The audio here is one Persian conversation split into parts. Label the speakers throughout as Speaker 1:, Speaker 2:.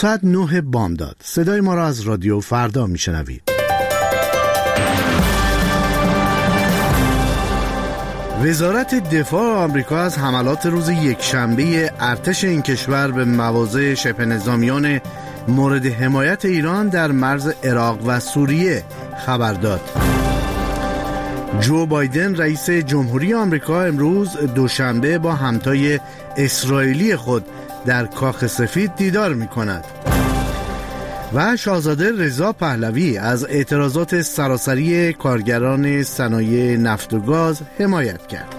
Speaker 1: ساعت 9 بامداد. صدای ما را از رادیو فردا میشنوید. وزارت دفاع آمریکا از حملات روز یکشنبه ارتش این کشور به مواضع شبه نظامیان مورد حمایت ایران در مرز عراق و سوریه خبر داد. جو بایدن رئیس جمهوری آمریکا امروز دوشنبه با همتای اسرائیلی خود در کاخ سفید دیدار می کند. و شاهزاده رضا پهلوی از اعتراضات سراسری کارگران صنایع نفت و گاز حمایت کرد.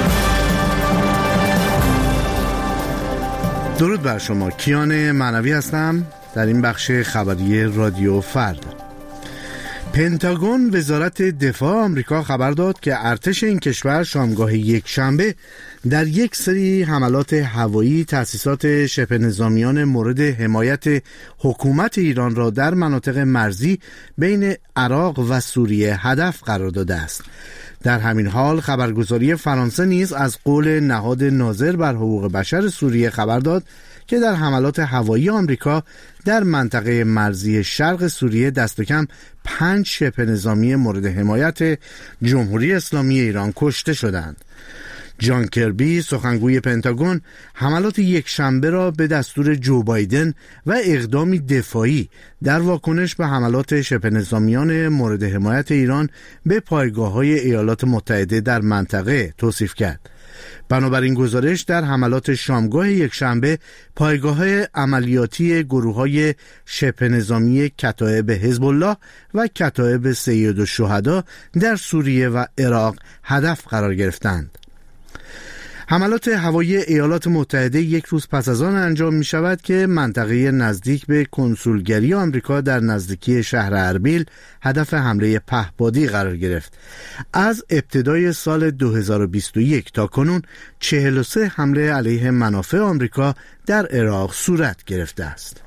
Speaker 1: درود بر شما، کیان معنوی هستم در این بخش خبری رادیو فردا. پنتاگون وزارت دفاع آمریکا خبر داد که ارتش این کشور شامگاه یکشنبه در یک سری حملات هوایی تأسیسات شبه نظامیان مورد حمایت حکومت ایران را در مناطق مرزی بین عراق و سوریه هدف قرار داده است. در همین حال خبرگزاری فرانسه نیز از قول نهاد ناظر بر حقوق بشر سوریه خبر داد که در حملات هوایی آمریکا در منطقه مرزی شرق سوریه دست کم 5 شبه نظامی مورد حمایت جمهوری اسلامی ایران کشته شدند. جان کربی سخنگوی پنتاگون حملات یکشنبه را به دستور جو بایدن و اقدامی دفاعی در واکنش به حملات شبه نظامیان مورد حمایت ایران به پایگاه‌های ایالات متحده در منطقه توصیف کرد. بنابراین گزارش در حملات شامگاه یکشنبه پایگاه‌های عملیاتی گروه‌های شبه نظامی کتایب حزب الله و کتایب سید الشهدا در سوریه و عراق هدف قرار گرفتند. حملات هوایی ایالات متحده یک روز پس از آن انجام می شود که منطقه نزدیک به کنسولگری آمریکا در نزدیکی شهر اربیل هدف حمله پهپادی قرار گرفت. از ابتدای سال 2021 تا کنون 43 حمله علیه منافع آمریکا در عراق صورت گرفته است.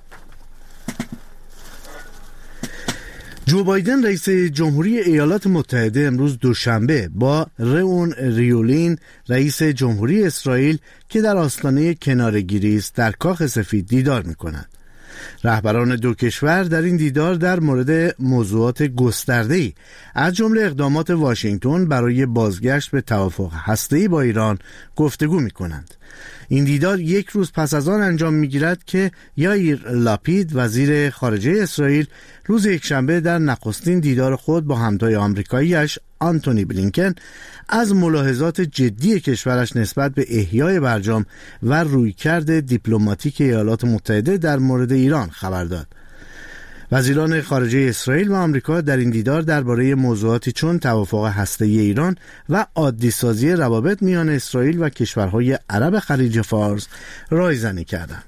Speaker 1: جو بایدن رئیس جمهوری ایالات متحده امروز دوشنبه با رئون ریولین رئیس جمهوری اسرائیل که در آستانه کناره‌گیری است در کاخ سفید دیدار می‌کند. رهبران دو کشور در این دیدار در مورد موضوعات گسترده‌ای از جمله اقدامات واشنگتن برای بازگشت به توافق هسته‌ای با ایران گفتگو می‌کنند. این دیدار یک روز پس از آن انجام می‌گیرد که یائیر لاپید وزیر خارجه اسرائیل روز یکشنبه در نخستین دیدار خود با همتای آمریکایی‌اش آنتونی بلینکن از ملاحظات جدی کشورش نسبت به احیای برجام و رویکرد دیپلماتیک ایالات متحده در مورد ایران خبر داد. وزیران خارجه اسرائیل و آمریکا در این دیدار درباره موضوعاتی چون توافق هسته‌ای ایران و عادی‌سازی روابط میان اسرائیل و کشورهای عرب خلیج فارس رایزنی کردند.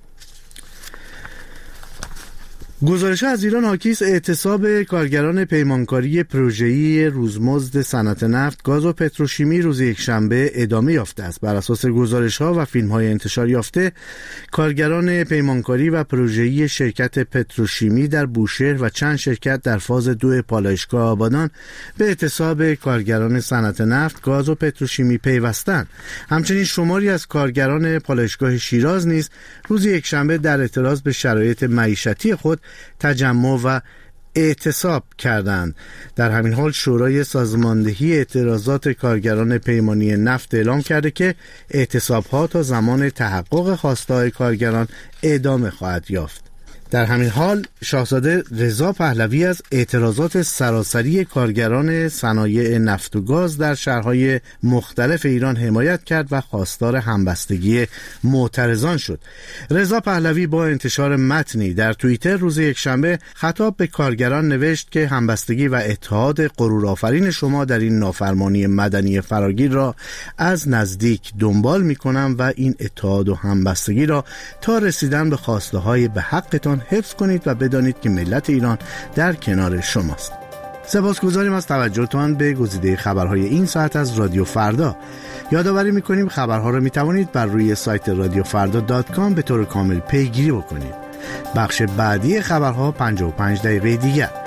Speaker 1: گزارش از ایران حاکی است اعتصاب کارگران پیمانکاری پروژه‌ای روزمزد صنعت نفت، گاز و پتروشیمی روز یکشنبه ادامه یافته است. بر اساس گزارش‌ها و فیلم‌های انتشار یافته، کارگران پیمانکاری و پروژه‌ای شرکت پتروشیمی در بوشهر و چند شرکت در فاز 2 پالایشگاه آبادان به اعتصاب کارگران صنعت نفت، گاز و پتروشیمی پیوستند. همچنین شماری از کارگران پالایشگاه شیراز نیز روز یکشنبه در اعتراض به شرایط معیشتی خود تجمع و اعتصاب کردند. در همین حال شورای سازماندهی اعتراضات کارگران پیمانی نفت اعلام کرده که اعتصاب‌ها تا زمان تحقق خواسته‌های کارگران ادامه خواهد یافت. در همین حال شاهزاده رضا پهلوی از اعتراضات سراسری کارگران صنایع نفت و گاز در شهرهای مختلف ایران حمایت کرد و خواستار همبستگی معترضان شد. رضا پهلوی با انتشار متنی در توییتر روز یکشنبه خطاب به کارگران نوشت که همبستگی و اتحاد غرورآفرین شما در این نافرمانی مدنی فراگیر را از نزدیک دنبال می‌کنم و این اتحاد و همبستگی را تا رسیدن به خواسته‌های به حقتان حفظ کنید و بدانید که ملت ایران در کنار شماست. سپاسگزاریم از توجهتان به گزیده خبرهای این ساعت از رادیو فردا. یادآوری می‌کنیم خبرها را می‌توانید بر روی سایت radiofarda.com به طور کامل پیگیری بکنید. بخش بعدی خبرها 55 دقیقه دیگر.